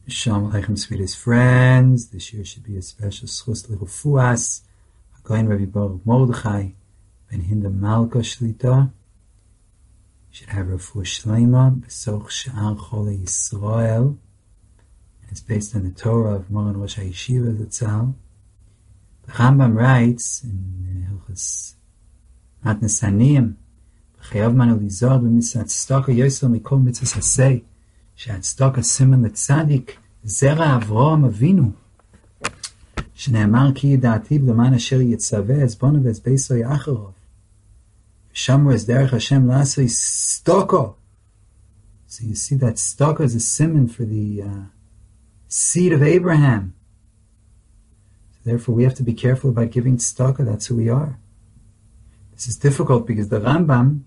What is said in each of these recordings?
Shalom Aleichem, sweetest friends. This year should be a special schus lechufuas. Hagoyin Rabbi Baruch Mordechai ben Hinda Malka Shlita. Should have refuah shleima b'soch she'ar chole Yisrael. And it's based on the Torah of Moran Rosh HaYeshiva Zatzal. The Rambam writes in Hilchos Matnas Haniyim, B'chayav manu lizor b'mitzvah tzedakah yosel mikol mitzvahs hasei. שהצדקה סימן לצדיק זרע אברהם אבינו שנאמר כי ידעתיו למען אשר יצווה עזבונו ועזבייסו יאחרוב ושמרו אז דרך השם לעשוי סטוקו. So you see that stalker is a simon for the seed of Abraham. So therefore we have to be careful about giving stalker. That's who we are. This is difficult because the Rambam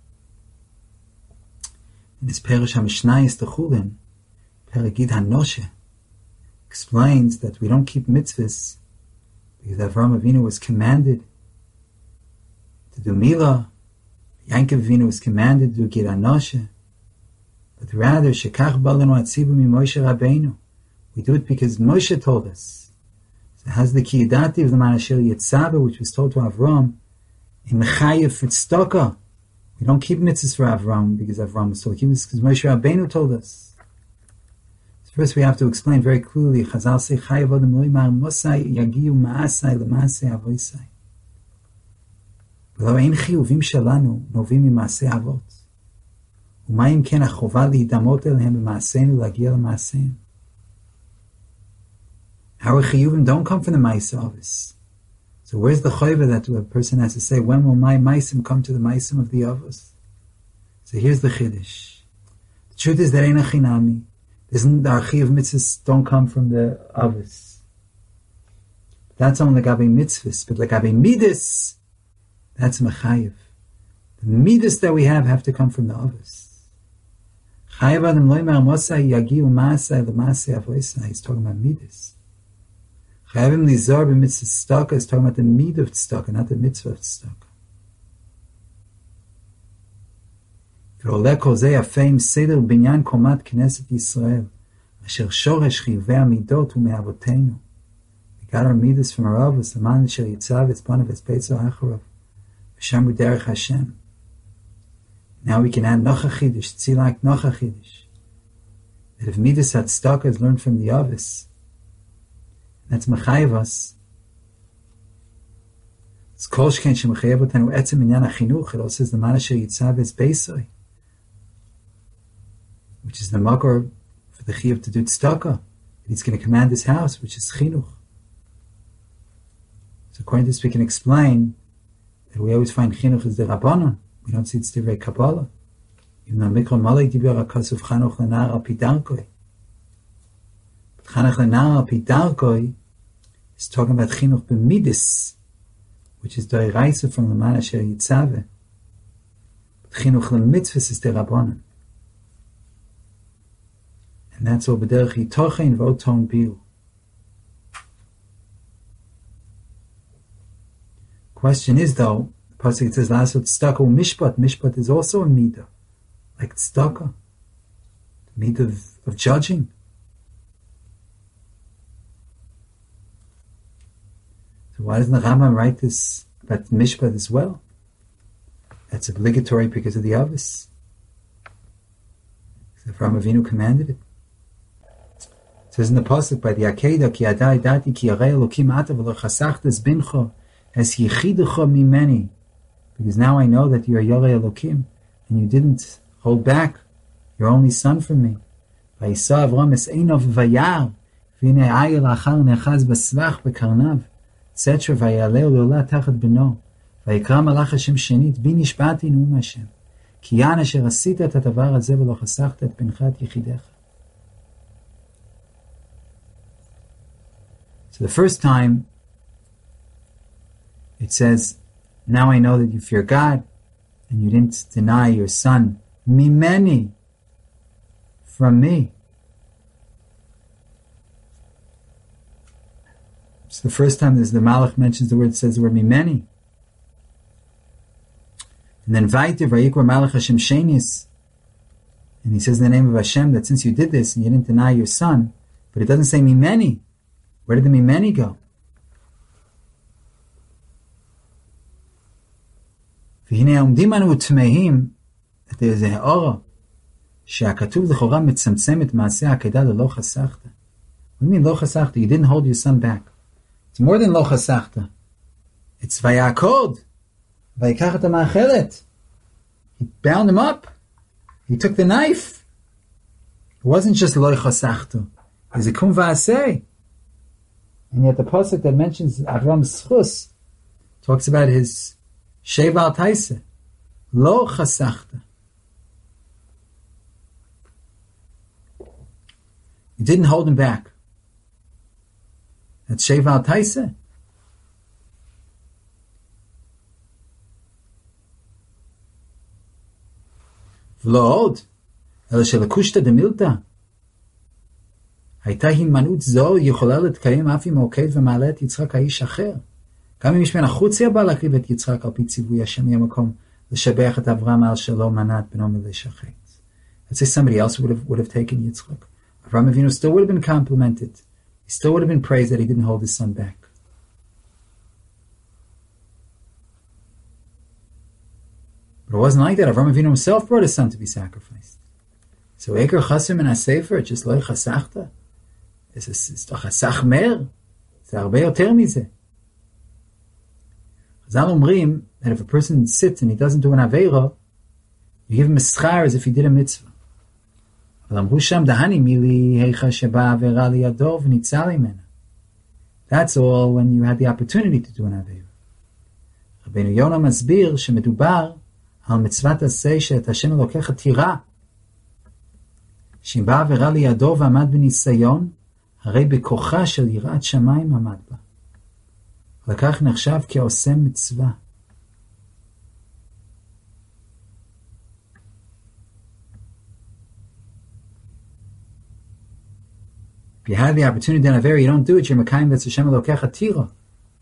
in his Perish HaMishnayis Techulin, Perigid HaNoshe, explains that we don't keep mitzvahs because Avraham Avinu was commanded to do Milah, Yankov Avinu was commanded to do Gid HaNoshe, but rather, Shekach Balanu Atzibu Mi Moshe Rabbeinu. We do it because Moshe told us. So it has the Kiyadati of the Man Asher Yitzabah, which was told to Avraham, in Mechayev Tzedakah. We don't keep mitzvahs for Avram because Avram was told to keep mitzvahs because Moshe Rabbeinu told us. So first we have to explain very clearly, Chazal say, Chayav Adam Loimar Mosai Yagiu Ma'asai L'Maasei Avoisai. ולא אין חיובים שלנו נובעים ממעשי אבות. ומה אם כן החובה להידמות אליהם במעשינו להגיע למעשיהם? Our chiyuvim don't come from the Ma'aseh Avos. So where's the chayva that a person has to say, when will my maisim come to the maisim of the avos? So here's the chiddush. The truth is that ain't a chinami. Isn't the archi of mitzvahs don't come from the avos. That's only lagabe mitzvahs, but lagabe midas, that's mechayev. The midas that we have to come from the avos. Chayev adam loymar mosai yagiu maasai l'maasei avoisai. He's talking about midas. Chayavim lizar b'mitzvah tzedakah is talking about the meat of tzedakah, not the mitzvah of tzedakah. V'oleh kol zeh yafeim seder binyan komat knesset Yisrael, asher shoresh chiyuvei amidot u'me'avoteinu. We got our midas from our avos, the man asher yitzav etzbanav etzbeitzo acharav, v'shamru derech Hashem. Now we can add noch a chidush, tzilak noch a chidush. That if midas tzedakah is learned from the avos, that's mechayev us. It's kol shkein shemechayev otanu etzem inyan achinuch. It also says the man asher yitzav es beisoi, which is the makor for the chiyuv to do tzedakah. He's going to command his house, which is chinuch. So according to this, we can explain that we always find chinuch as the rabbanon. We don't see it's divrei Kabbalah. Even though Mikra Malek diber akasuv chanuch lenar al pi darkoi. Chanuch lenar al pi darkoi is talking about chinuch b'midis, which is d'oraisa from the man asher yitzaveh. But chinuch l'mitzvahs is the rabbanon. And that's all b'derech yitochein v'oton bil. Question is though, the pasuk says la'asot tzedakah u'mishpat. Mishpat is also a midah, like tzedakah, the midah of judging. So why doesn't the Rambam write this about mishpat as well? That's obligatory because of the avos. The Avraham Avinu commanded it. It says in the pasuk by the Akedah, ki adai dati ki yarei Elokim ata v'lo chasachtes bincho es yichiducho mimeni. Because now I know that you are Yarei Elokim and you didn't hold back your only son from me. Vayisa Avram es einov vayar v'ine ayel achar nechaz b'svach b'karnav. etc. ויעלה לעולה תחת בנו, ויקרא מלאך השם שנית, בי נשבעתי נאום השם, כי יען אשר עשית את הדבר הזה ולא חסכת את בנך את יחידך. So the first time it says, now I know that you fear God, and you didn't deny your son, mimeni, from me. So the first time the Malach mentions the word, says the word mimeni. And then Vayter Vayikra Malach Hashem Shenis, and he says in the name of Hashem that since you did this and you didn't deny your son, But it doesn't say mimeni. Where did the mimeni go? והנה עומדים אנו תמהים, את איזה האורה, שהכתוב לכאורה מצמצם את מעשה העקדה ללא חסכת. What do you mean לא חסכת? You didn't hold your son back. It's more than לא חסכת. It's ויעקוד. ויקח את המאכלת. He bound him up. He took the knife. It wasn't just לא חסכת. It's a kum va'aseh. And yet the pasuk that mentions Avram's schus talks about his sheval taisa. Lo chasachta. You didn't hold him back. That's sheval taisa. V'lo od, ela shelakushta demilta. הייתה הימנעות זו יכולה להתקיים אף אם עוקד ומעלה את יצחק האיש אחר. גם אם יש מן החוץ בא להקריב את יצחק על פי ציווי השם יהיה מקום לשבח את אברהם על שלא מנע את בנו מלשחט. Let's say somebody else would have taken Yitzchak. Avraham Avinu still would have been complimented. He still would have been praised that he didn't hold his son back. But it wasn't like that. Avraham Avinu himself brought his son to be sacrificed. So Eker Chasim and HaSefer, just lo chasachta. It's doch חסך mer. זה הרבה יותר מזה. חז"ל אומרים that if a person sits and he doesn't do an aveira, you give him a schar as if he did a mitzvah. אבל אמרו שם, דהני מילי היכה שבא עבירה לידו וניצל ממנה. That's all when you had the opportunity to do an aveira. רבינו יונה מסביר שמדובר על מצוות עשה שאת השם לוקח תירה. שאם בא עבירה לידו ועמד בניסיון, הרי בכוחה של יראת שמיים עמד בה. לכך נחשב כעושה מצווה. If you have the opportunity to do an avera, you don't do it, you're Mekayim that's Hashem Elokecha Tira.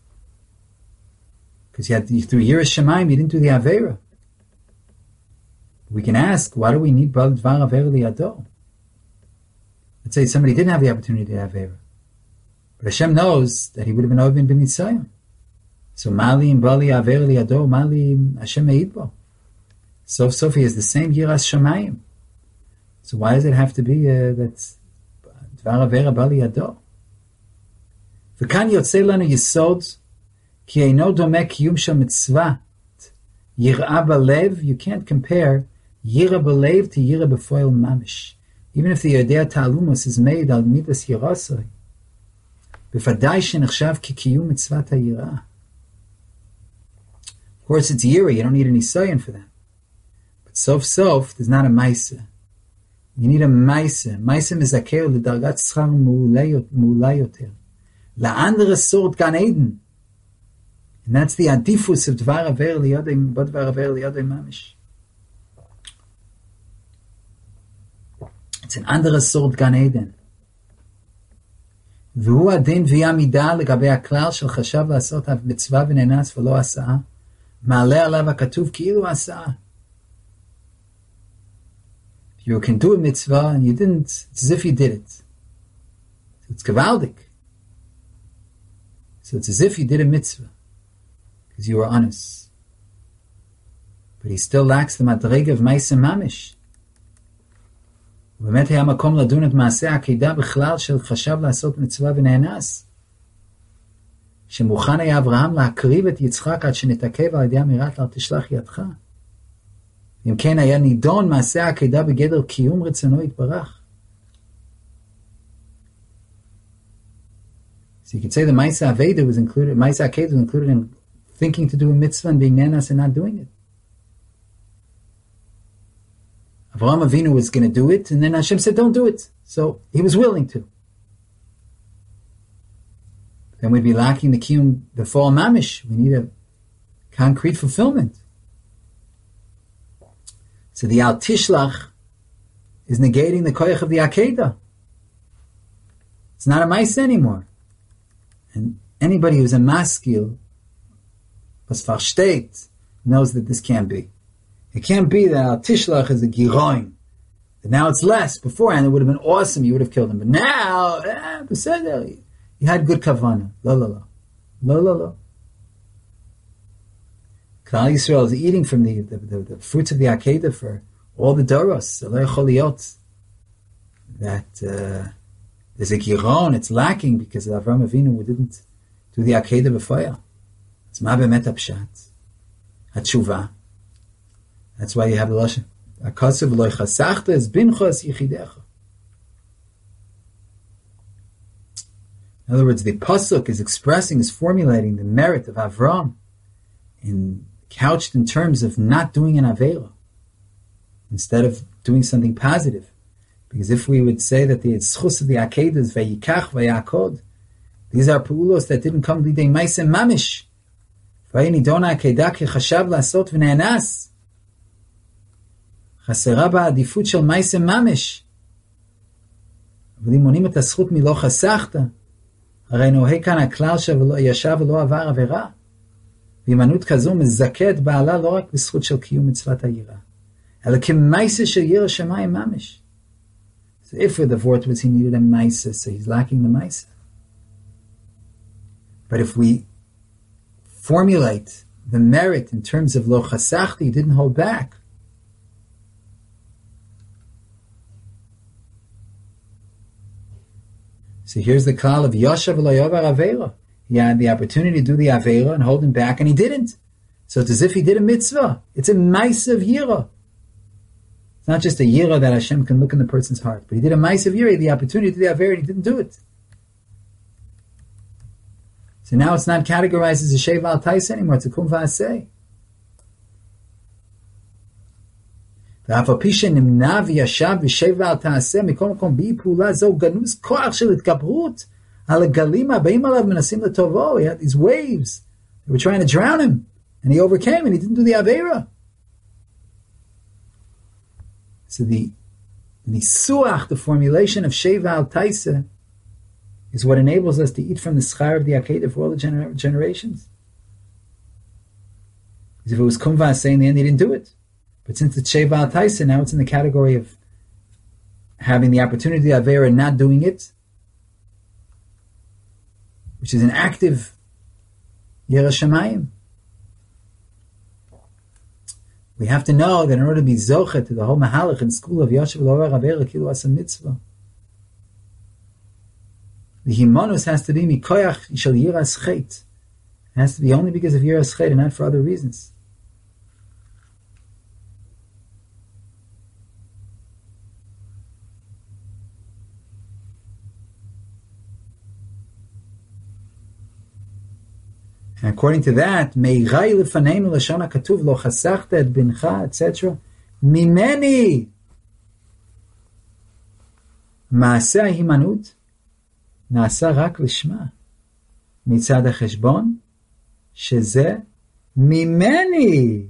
Because through Yiras Shemayim, you didn't do the avera. We can ask, why do we need Bal Dvar Avera Liyado? Let's say somebody didn't have the opportunity to have Avera. But Hashem knows that he would have been Ovin Ben Nitzayim. So Mali and Bali Avera Liyado, Mali Hashem Meidbo. Sof he has the same Yiras Shemayim. So why does it have to be that's Dvar Avera Bali Yado? V'kan yotzei lanu yisod ki eino domeh kiyum shel mitzvah yirah balev. You can't compare yirah balev to yirah b'foil mamish. Even if the Yodea Ta'alumos is made al midas yirasoi, b'vadai shenachshav ki kiyum mitzvat ha'yirah. Of course, it's yirah. You don't need any sayin for that. But sof, there's not a maisa. You need a maisa. Maisa mizakeu l'dargat schar mu'ulay yoter. La'andre sort Gan Eden. And that's the adifus of Dvar Aver Liyadei, Dvar Aver Liyadei Mamish. It's an andere sort Gan Eden. והוא הדין ויה מידה לגבי הכלל של חשב לעשות מצווה ונאנס ולא עשה, מעלה עליו הכתוב כאילו עשה. You can do a mitzvah and you didn't, it's as if you did it. So it's gewaldig. So it's as if you did a mitzvah because you were honest. But he still lacks the madrega of Maisa Mamish. ובאמת היה מקום לדון את מעשה העקידה בכלל של חשב לעשות מצווה ונאנס. שמוכן היה אברהם להקריב את יצחק עד שנתעכב על ידי אמירת אל תשלח ידך. אם כן היה נידון מעשה העקידה בגדר קיום רצונו יתברך. So you could say the Maisa Aveda was included, Maisa Akeda was included in thinking to do a mitzvah and being nanas and not doing it. Avraham Avinu was going to do it, and then Hashem said, don't do it. So he was willing to. Then we'd be lacking the kiyum, the fall mamish. We need a concrete fulfillment. So the al tishlach is negating the koyach of the akeda. It's not a mice anymore. And anybody who's a maskil, was versteht, knows that this can't be. It can't be that al tishlach is a giroin, But now it's less. Beforehand, it would have been awesome. You would have killed him. But now, you had good kavanah. La la la. La la la. Klal Yisrael is eating from the fruits of the Akedah for all the Doros. That there's a giron, it's lacking because of Avraham Avinu who didn't do the Akedah b'faya. It's ma bemet apshat. Hatshuva. That's why you have the Lashon. Akasav loy chasachta es binchas yichidecha. In other words, the pasuk is expressing, is formulating the merit of Avram, couched in terms of not doing an avera, instead of doing something positive. Because if we would say that the schus of the Akedah is vayikach vayakod, these are pu'ulos that didn't come lidei ma'aseh mamish. Vayinidona Akedah kechashav lasot v'ne'anas. חסרה בה עדיפות של מייסה ממש. אבל אם מונים את הזכות מלא חסכת, הרי נוהה כאן הכלל שישב ולא עבר עבירה. והימנעות כזו מזכה את בעלה לא רק בזכות של קיום מצוות היראה, אלא כמייסה של ירא שמיים ממש. So if with the words he needed a ma'aseh, so he's lacking the ma'aseh. But if we formulate the merit in terms of lo chasachti, he didn't hold back. So here's the klal of Yashav V'lo Avera. He had the opportunity to do the Avera and hold him back, and he didn't. So it's as if he did a mitzvah. It's a ma'aseh of yira. It's not just a yira that Hashem can look in the person's heart, but he did a ma'aseh of yira. He had the opportunity to do the Avera, and he didn't do it. So now it's not categorized as a Sheval Tais anymore. It's a Kum V'aseh. ואף על פי שנמנע וישב ושב ועל תעשה מכל מקום בי פעולה זו גנוז כוח של התגברות על הגלים הבאים עליו מנסים לטובו. He had these waves. They were trying to drown him. And he overcame and he didn't do the Aveira. So the nisuach, the formulation of Sheva al Taisa, is what enables us to eat from the schar of the Akedah for all the generations. Because if it was Kum V'aseh in the end, he didn't do it. But since it's Sheva al Taisa, now it's in the category of having the opportunity of Avera and not doing it, which is an active Yira Shamayim. We have to know that in order to be Zochet to the whole Mahalach and school of Yashav V'lo Avera Kilu Asa Mitzvah, the Himonus has to be Mikoyach Shel Yiras Chet. It has to be only because of Yiras Chet and not for other reasons. And according to that, Meirai lefanenu lashon hakatuv lo chasachta et bincha, etc. Mimeni maaseh himanut na'asa rak lishma mitzad hacheshbon sheze mimeni.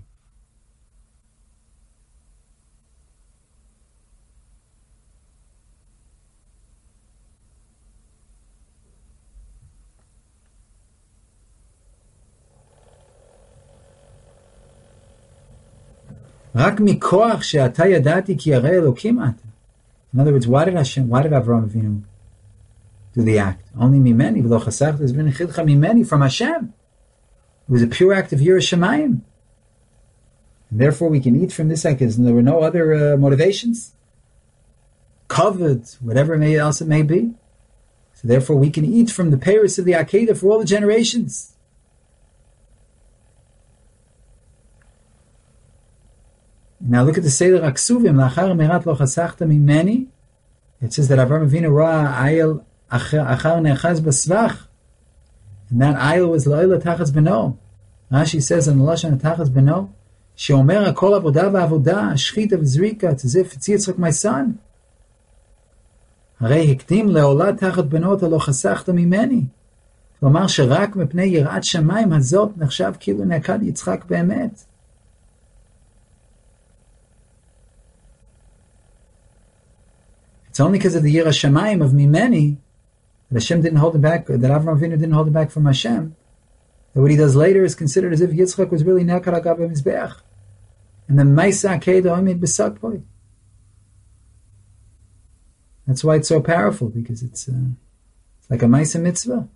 רק מכוח שאתה ידעתי כי ירא אלוקים אתה. In other words, why did Avraham Avinu do the act? Only mimeni, v'lo chasachta es v'nechilcha mimeni, from Hashem. It was a pure act of Yirah Shamayim. And therefore we can eat from this act, and there were no other motivations. Covered, whatever else it may be. So therefore we can eat from the peiros of the Akedah for all the generations. Now look at the Seder Aksuvim. Lachar merat lo chasachta mimeni. It says that Avraham Avinu ra'a ayel achar nechaz basvach, and that ayel was la'ila tachas beno. Rashi says in the lashon tachas beno, sheomer akol avodah va'avodah shchita v'zrika. It's as if it's Yitzchak, my son. Harei hikdim le'olah tachat beno lo chasachta mimeni. כלומר שרק מפני יראת שמיים הזאת נחשב כאילו נעקד יצחק באמת. It's only because of the Yira Shamayim of Mimeni that Hashem didn't hold it back, that Avraham Avinu didn't hold it back from Hashem, that what he does later is considered as if Yitzchak was really Nekar HaGab HaMizbeach. And the Maisa Akedah Omid B'Sakpoi. That's why it's so powerful, because it's like a Maisa Mitzvah.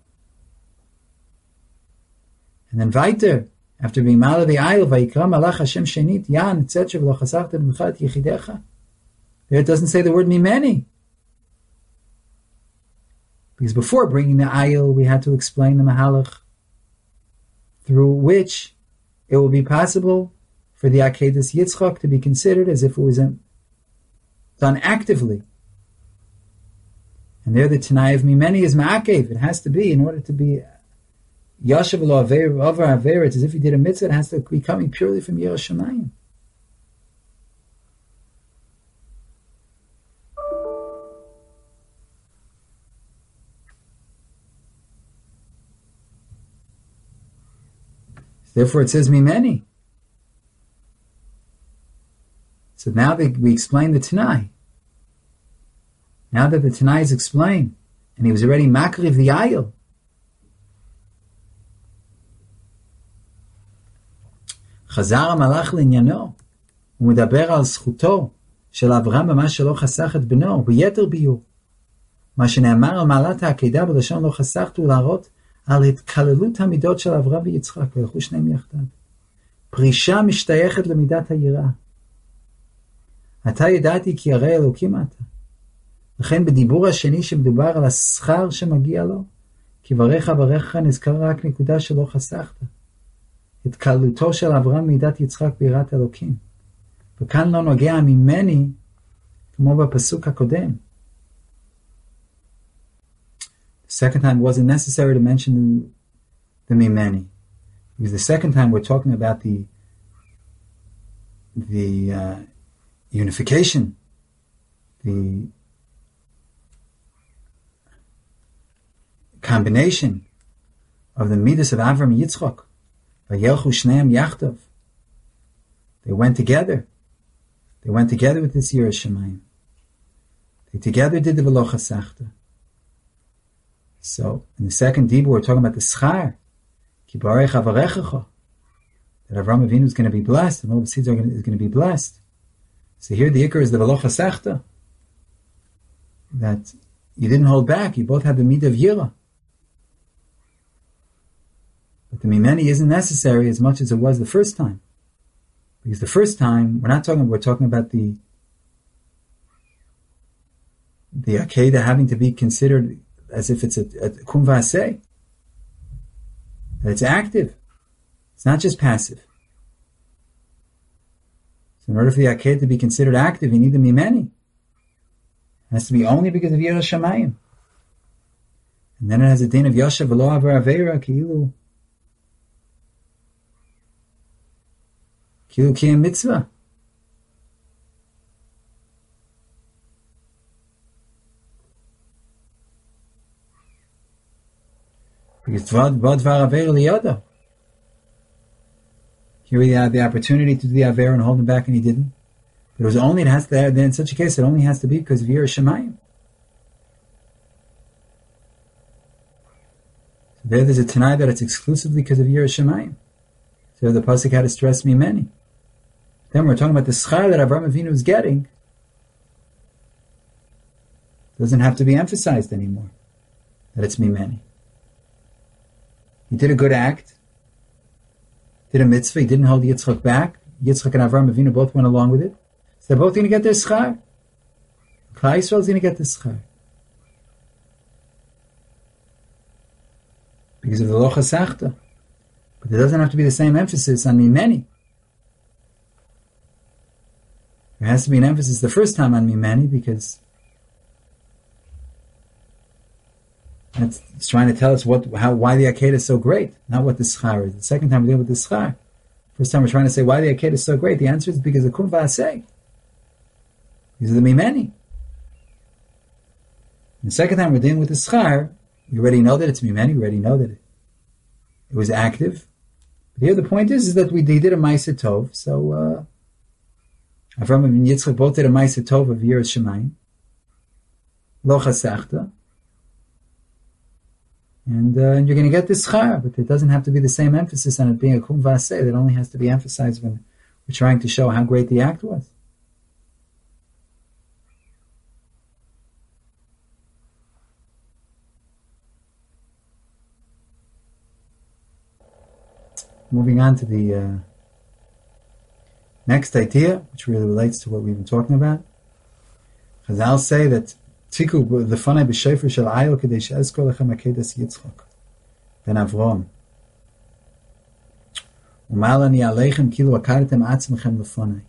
And then weiter, after being Mala the Ayil, Vayikra Malach Hashem Shenit, Yan, etc., V'lo chasachta b'michat yichidecha. There it doesn't say the word Mimeni. Because before bringing the Ayil, we had to explain the Mahalach, through which it will be possible for the Akedas Yitzchak to be considered as if it was done actively. And there the Tanai of Mimeni is Ma'akev. It has to be, in order to be Yashav lo over Aver, it's as if he did a mitzvah, it has to be coming purely from Yiras Shamayim. Therefore it says Mimeni. So now that we explain the Tanai, now that the Tanai is explained, and he was already Makriv the Ayil, חזר המלאך לעניינו, הוא מדבר על זכותו של אברהם במה שלא חסך את בנו, ביתר ביור. מה שנאמר על מעלת העקידה בלשון לא חסכת, הוא להראות על התקללות המידות של אברהם ויצחק, וילכו שניהם יחדיו. פרישה משתייכת למידת היראה. אתה ידעתי כי הרי אלוקים אתה. לכן בדיבור השני שמדובר על השכר שמגיע לו, כי ברך אברך נזכר רק נקודה שלא חסכת. התקללותו של אברהם מידת יצחק ביראת אלוקים. וכאן לא נוגע ממני, כמו בפסוק הקודם. The second time wasn't necessary to mention the mimeni. Because the second time we're talking about the unification, the combination of the midas of Avram and Yitzchak. They went together. They went together with this Yiras Shamayim. They together did the V'lo chasachta. So, in the second dibur, we're talking about the schar. Ki barech avarechecha. That Avraham Avinu is going to be blessed, and all the seeds is going to be blessed. So here the ikar is the V'lo chasachta. That you didn't hold back. You both had the midah of yira. But the mimeni isn't necessary as much as it was the first time. Because the first time, we're talking about the Akedah having to be considered as if it's a kum v'aseh. That it's active. It's not just passive. So in order for the Akedah to be considered active, you need the mimeni. It has to be only because of Yiras Shamayim. And then it has a din of Yashav v'lo aver aveira ki'ilu kiyam mitzvah. Because dvar aver liyada. Here we had the opportunity to do the aver and hold him back, and he didn't. But it was only, then in such a case, it only has to be because of Yiras Shamayim. So there's a Tanai that it's exclusively because of Yiras Shamayim. So the pasuk had to stress mimeni. Then we're talking about the schar that Avraham Avinu is getting. Doesn't have to be emphasized anymore. That it's mimeni. He did a good act. Did a mitzvah. He didn't hold Yitzchak back. Yitzchak and Avraham Avinu both went along with it. So they're both going to get their schar. Klal Yisrael is going to get the schar. Because of the lo chasachta. But there doesn't have to be the same emphasis on mimeni. There has to be an emphasis the first time on mimeni, because it's trying to tell us why the Akedah is so great, not what the schar is. The second time we're dealing with the schar. First time we're trying to say why the Akedah is so great. The answer is because of kum v'aseh. Because of the mimeni. And the second time we're dealing with the schar, we already know that it's mimeni. We already know that it was active. But here the point is that they did a ma'aseh tov. So Avraham and Yitzchak both did a ma'aseh tov of Yiras Shamayim. Lo chasachta. And you're going to get this schar, but it doesn't have to be the same emphasis on it being a kum v'aseh. It only has to be emphasized when we're trying to show how great the act was. moving on to the next idea, which really relates to what we've been talking about. Chazal say that Tiku lefanai b'shofar shel ayil kedei she'ezkor lechem akedas Yitzchak ben Avram. U'mal ani aleichem kilu akartem atzmechem lefanai.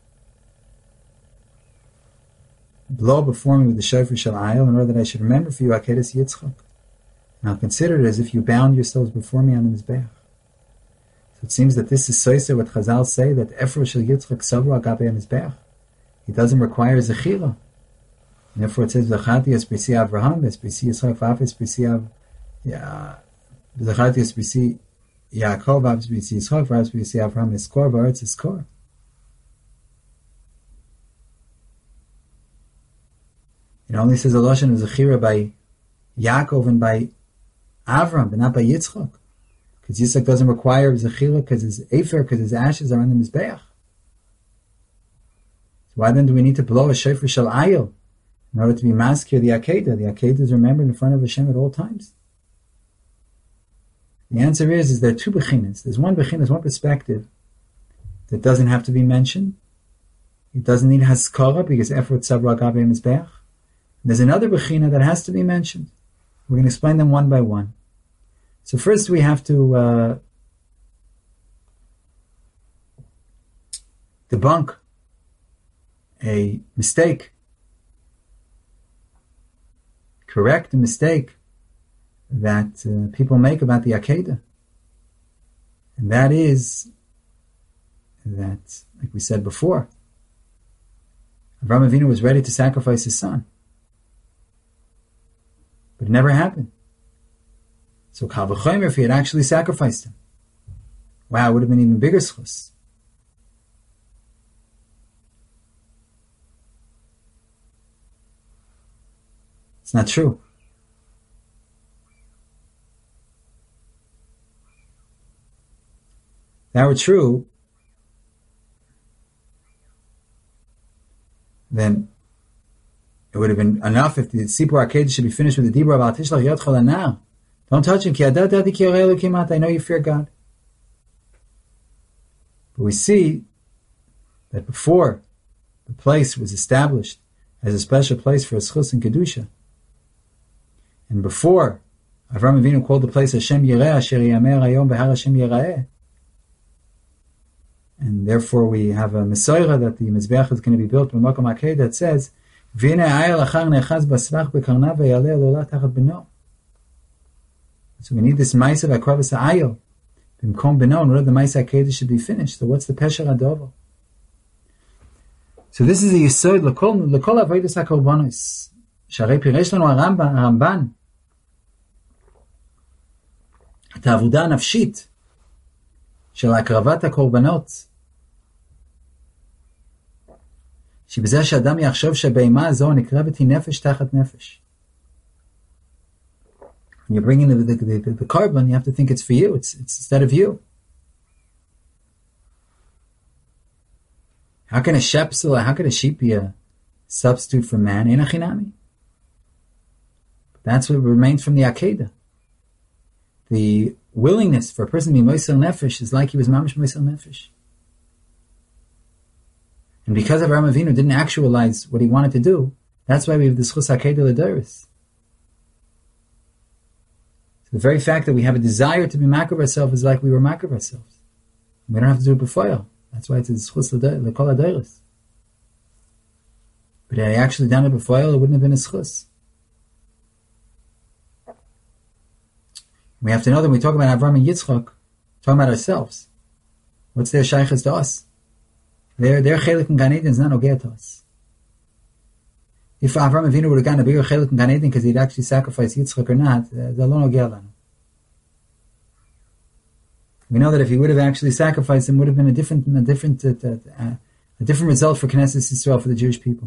Blow before me with the shofar shel ayil in order that I should remember for you akedas Yitzchak. And I'll consider it as if you bound yourselves before me on the Mizbeach. So it seems that this is soisa what Chazal say, that Efro shel Yitzchak savra agabe Mizbeach. He doesn't require zechira. And therefore it says, V'zacharti es b'si Avraham, es b'si Yitzchak, v'af es b'si V'zacharti es b'si Yaakov, v'af es b'si Yitzchak, v'af es b'si Avraham, eskor, v'aretz eskor. It only says a lashon of zechira by Yaakov and by Avram, but not by Yitzchak. Because Yitzchak doesn't require zechira because his efer, because his ashes are on the Mizbeach. So why then do we need to blow a shofar shel ayil in order to be maskir the Akedah? The Akedah is remembered in front of Hashem at all times. The answer is there are two bechinas. There's one bechinas, one perspective that doesn't have to be mentioned. It doesn't need haskara because efrot sabra gabe Mizbeach. There's another bechina that has to be mentioned. We're going to explain them one by one. So first we have to debunk a mistake, correct a mistake that people make about the Akedah. And that is that, like we said before, Avraham Avinu was ready to sacrifice his son. But it never happened. So Kal V'chomer, if he had actually sacrificed him, wow, it would have been even bigger schus. It's not true. If that were true, then it would have been enough if the Sipur Akedah should be finished with the Dibur of Al Tishlach Yad Chol Anah. Don't touch him. Ki adati ki yorei Elokim ata. I know you fear God. But we see that before the place was established as a special place for a schus and kedusha, and before Avraham Avinu called the place Hashem Yireh Asher Yamer Hayom Behar Hashem Yireh, and therefore we have a Messiah that the Mizbeach is going to be built in Makom Akedah that says V'nei ayel achar nechaz basvach bekarnav v'yaleh lola tachat beno. So we need this Maisa v'akravas ha'ayel b'mkom beno in order the Maisa Akedah should be finished. So what's the Pesher Adovo? So this is the Yesod l'kol avodas hakorbanos. Sharei piresh lanu Ramban את העבודה הנפשית של הקרבת הקורבנות, שבזה שאדם יחשוב שהבהמה הזו נקרבת היא נפש תחת נפש. When you're bringing the korban, you have to think it's for you. It's instead of you. How can a sheep be a substitute for man? Ein achinami. That's what remains from the Akedah. The willingness for a person to be Moisel Nefesh is like he was Mamish Moisel Nefesh. And because Avraham Avinu didn't actualize what he wanted to do, that's why we have the Schus Akedah L'Doros. So the very fact that we have a desire to be Makav ourselves is like we were Makav ourselves. We don't have to do it before. That's why it's a Schus L'Kol L'Doros. But had I actually done it before, it wouldn't have been a Schus. We have to know that when we talk about Avram and Yitzchak, talking about ourselves. What's their shaykhs to us? Their chelik in Gan Eden is not nogea to us. If Avram Avinu would have gotten a bigger chelik in Gan Eden because he'd actually sacrificed Yitzchak or not, they're lo nogea lanu. We know that if he would have actually sacrificed him, would have been a different result for Knesset Yisrael, for the Jewish people.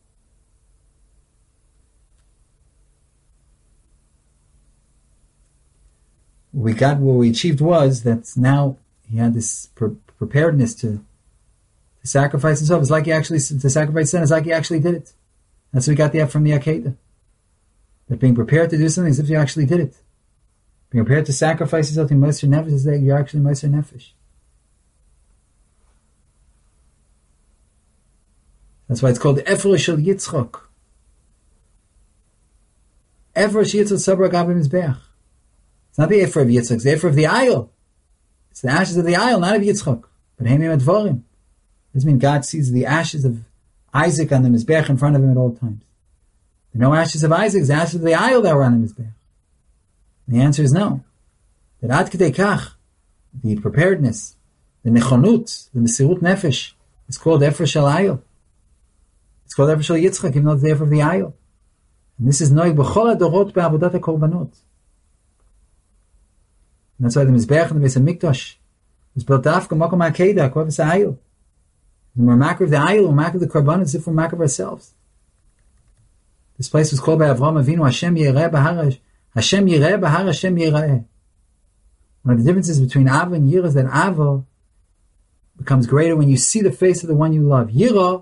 What we achieved was that now he had this preparedness to sacrifice himself. It's like he actually, to sacrifice sin, it's like he actually did it. That's what we got from the Akedah. That being prepared to do something as if you actually did it. Being prepared to sacrifice yourself in Moshe Nefesh is that you're actually Moshe Nefesh. That's why it's called Efer Shel Yitzchok. Efer Shel Yitzchok Sabra Gabi Mizbeach. It's not the Efer of Yitzchok, it's the Efer of the Ayil. It's the ashes of the Ayil, not of Yitzchok. But Heimim Advarim. This means God sees the ashes of Isaac on the Mizbeach in front of him at all times. There are no ashes of Isaac, the ashes of the Ayil that were on the Mizbeach. And the answer is no. That Ad Kedei Kach, the preparedness, the Nechonut, the Mesirut Nefesh, is called Efer Shel Ayil. It's called Efer Shel Yitzchak, even though it's the Efer of the Ayil. And this is Noig B'chol HaDorot B'Avodat HaKorbanot. And that's why the Mizbeach and the Beis HaMikdash was built after Makom HaKeidah, Korvus HaAyil. We're makar of the Ayil, we're makar of the Korbanot, as if we're makar of ourselves. This place was called by Avraham Avinu, Hashem Yireh B'Har, Hashem Yireh B'Har, Hashem Yireh. One of the differences between Ava and Yirah is that Ava becomes greater when you see the face of the one you love. Yirah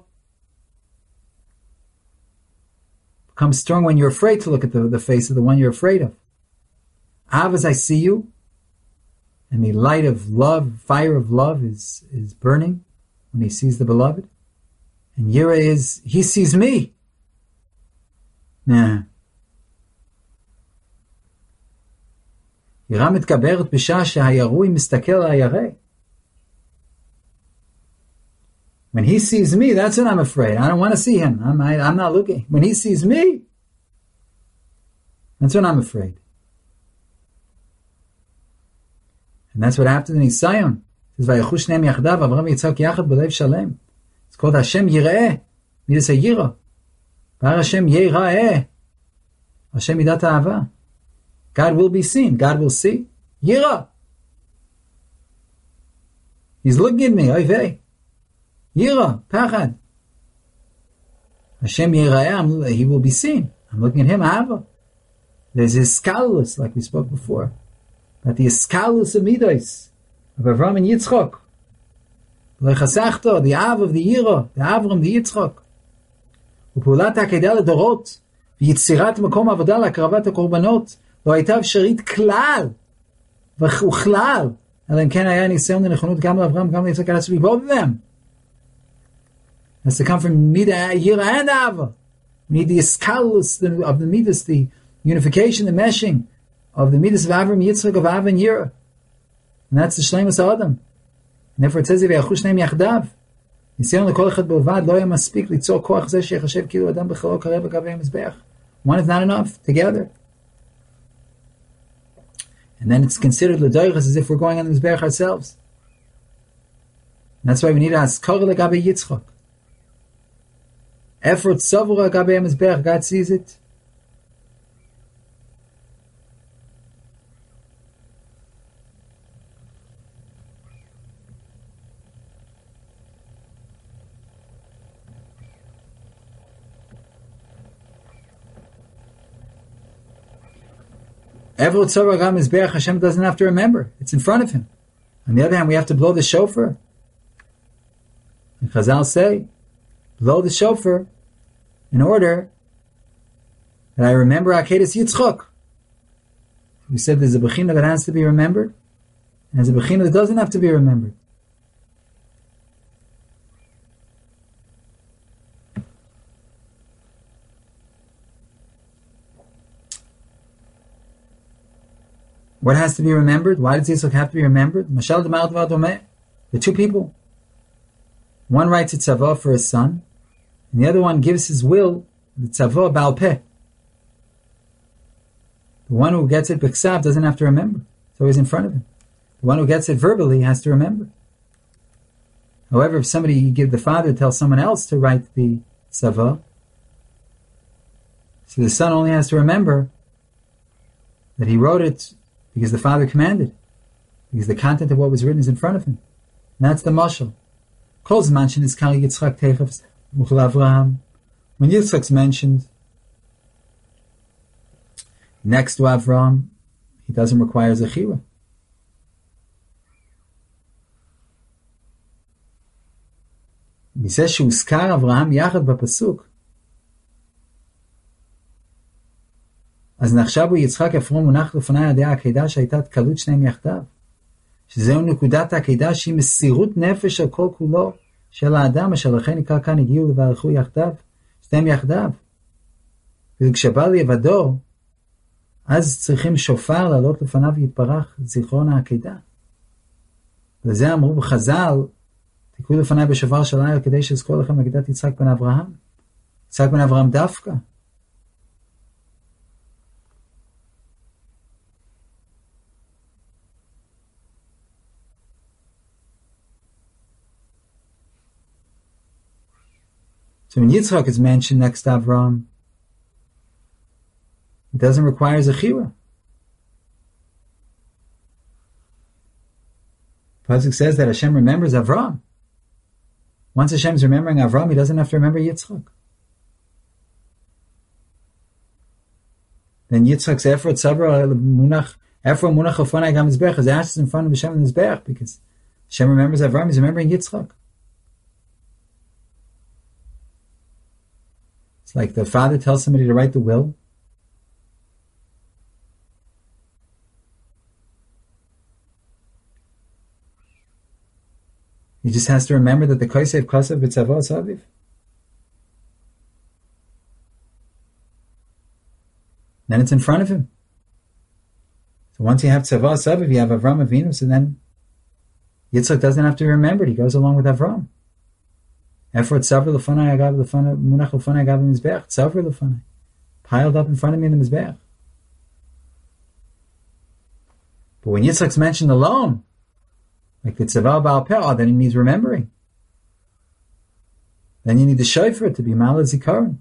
becomes strong when you're afraid to look at the face of the one you're afraid of. Ava is I see you, and the light of love, fire of love is burning when he sees the beloved. And Yirah is, he sees me. Nah. יראה מתגברת בשעה שהירוי מסתכל על הירא. When he sees me, that's when I'm afraid. I don't want to see him. I'm not looking. When he sees me, that's when I'm afraid. And that's what happened in Zion. It says, "Vayechu shneim yachdav, Avraham Yitzchak yachad b'lev shalem." It's called Hashem Yireh. Midas HaYirah. Bar Hashem Yireh. Hashem Midat HaAhava. God will be seen. God will see. Yirah. He's looking at me. Oy vey. Yirah. Pachad. Hashem Yireh. He will be seen. I'm looking at him. Ahava. There's Iskalus, like we spoke before. That the Iskalus of Midos, of Avram and Yitzchok. Lechasachto, the Av of the Yirah, the Avram, the Yitzchok. ופעולת העקדה לדורות, ויצירת מקום עבודה להקרבת הקורבנות, לא הייתה אפשרית כלל, וכלל, אלא אם כן היה ניסיון לנכונות גם לאברהם, גם ליצחק, has to be both of them. It has to come from Yirah and Ava. We need the Iskalus of the Midas, the unification, the meshing of the Midas of Avram, Yitzchak, of Ava and Yirah. And that's the Shleimus Adam. And therefore it says, ויחו שניהם יחדיו. ניסיון לכל אחד בלבד לא היה מספיק ליצור כוח זה שיחשב כאילו אדם בכללו קרב בגבי המזבח. One is not enough, together. And then it's considered l'doiches as if we're going on the mizbech ourselves. And that's why we need to ask Korah legabe Yitzchak. Effort savura gabe mizbech, God sees it. Every tzorah gam mizbeach, Hashem doesn't have to remember. It's in front of him. On the other hand, we have to blow the shofar. And Chazal say, blow the shofar in order that I remember Akedas Yitzchok. We said there's a bechina that has to be remembered, and there's a bechina that doesn't have to be remembered. What has to be remembered? Why does Yitzchak have to be remembered? Mashal D'Mar Dvar Domeh. The two people. One writes a tzavah for his son, and the other one gives his will, the tzavah Baal Peh. The one who gets it b'ksav doesn't have to remember. It's always in front of him. The one who gets it verbally has to remember. However, if the father tells someone else to write the tzavah, so the son only has to remember that he wrote it because the father commanded, because the content of what was written is in front of him. And that's the mashal. Kol zman shenizkar Yitzchak teichav uchel Avraham. When Yitzchak's mentioned next to Avraham, he doesn't require zechira. He says sheuzkar Avraham yachad b'pasuk. אז נחשב הוא יצחק אפרום מונח לפני ידי העקידה שהייתה תקלות שניהם יחדיו. שזהו נקודת העקידה שהיא מסירות נפש על כל כולו של האדם, אשר לכן עיקר כאן הגיעו וברכו יחדיו, שניהם יחדיו. וכשבא לבדו, אז צריכים שופר לעלות לפניו ויתברך זיכרון העקידה. לזה אמרו בחז"ל, תקעו לפניי בשופר של לילה כדי שיזכור לכם עקידת יצחק בן אברהם. יצחק בן אברהם דווקא. So when Yitzchak is mentioned next to Avraham, it doesn't require Zechira. Pasuk says that Hashem remembers Avraham. Once Hashem is remembering Avraham, he doesn't have to remember Yitzchak. Then Yitzchak's effort, Sabra, Munach, Ephraim, Munach, Ofonai, Gam, Mizbech, his ashes in front of Hashem and Mizbech, because Hashem remembers Avraham, he's remembering Yitzchak. It's like the father tells somebody to write the will. He just has to remember that the Kosev Kosev B'Tzavah Saviv. Then it's in front of him. So once you have Tzavah Saviv, you have Avram Avinu, so then Yitzchak doesn't have to remember it. He goes along with Avram. Efrod Tzavra L'fanai Agav L'fanai Munach L'fanai Agav Mizbeach Tzavra L'fanai, piled up in front of me in the Mizbeach. But when Yitzchak's mentioned alone, like the Tzavah Baal Peh, then he needs remembering. Then you need the shofar to be Malad Zikaron.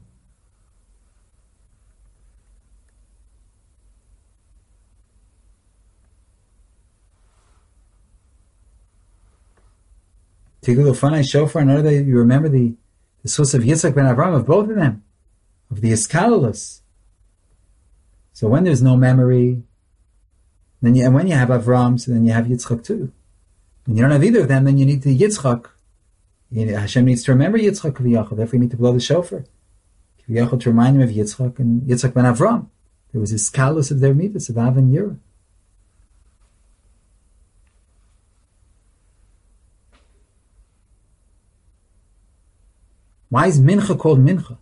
Tigul Ufanai Shofar, in order that you remember the source of Yitzchak ben Avraham, of both of them, of the Iskalus. So when there's no memory, then and when you have Avraham, so then you have Yitzchak too. When you don't have either of them, then you need the Yitzchak. Hashem needs to remember Yitzchak K'viyachol, therefore you need to blow the shofar. K'viyachol to remind him of Yitzchak and Yitzchak ben Avraham. There was Iskalus of their midas, of Av and Yirah. Why is Mincha called Mincha?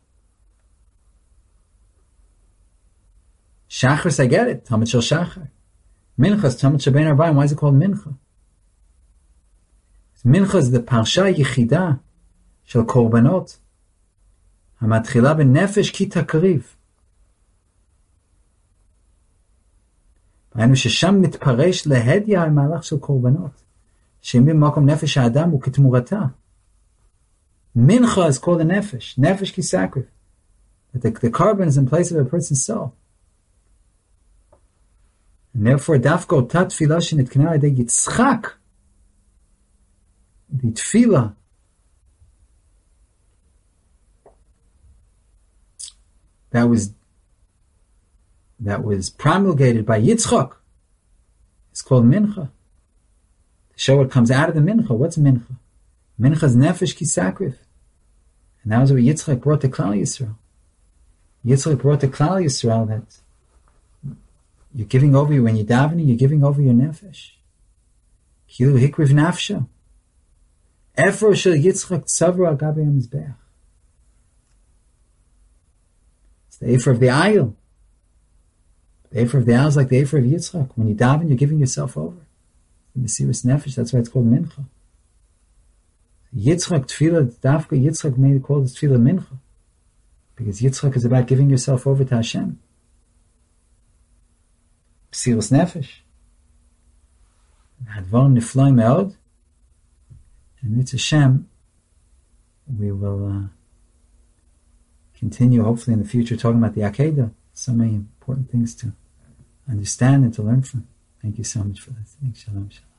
Shachris, I get it. Talmud Shel Shachar. Mincha is Talmud Shel Bein Arbaim. Why is it called Mincha? Mincha is the Parsha Yechida Shel Korbanot. Hamatchila b'nefesh ki takriv. היינו ששם מתפרש להדיה המהלך של קורבנות. שאם במקום נפש האדם הוא כתמורתה. Mincha is called a nefesh. Nefesh ki sacrif. That the carbon is in place of a person's soul. And therefore, dafko tat tefillah shenitkana adei Yitzchak. The tefillah that was promulgated by Yitzchak is called mincha. To show what comes out of the mincha. What's mincha? Mincha is nefesh ki sacrif. And that was what Yitzchak brought to Klal Yisrael. Yitzchak brought to Klal Yisrael that you're giving over, when you're davening, you're giving over your nefesh. Kilu hikriv nafsho. Efro shel Yitzchak tzavro al gabe hamizbeach. It's the Efer of the Ayil. The Efer of the Ayil is like the Efer of Yitzchak. When you daven, you're giving yourself over. The Mesiras Nefesh, that's why it's called mincha. Yitzchak tefillah, dafka Yitzchak made it called tefillah mincha. Because Yitzchak is about giving yourself over to Hashem. Mesiras Nefesh. Hadvar nifloi meod. And with Hashem, we will continue, hopefully in the future, talking about the Akedah. So many important things to understand and to learn from. Thank you so much for listening. Shalom, shalom.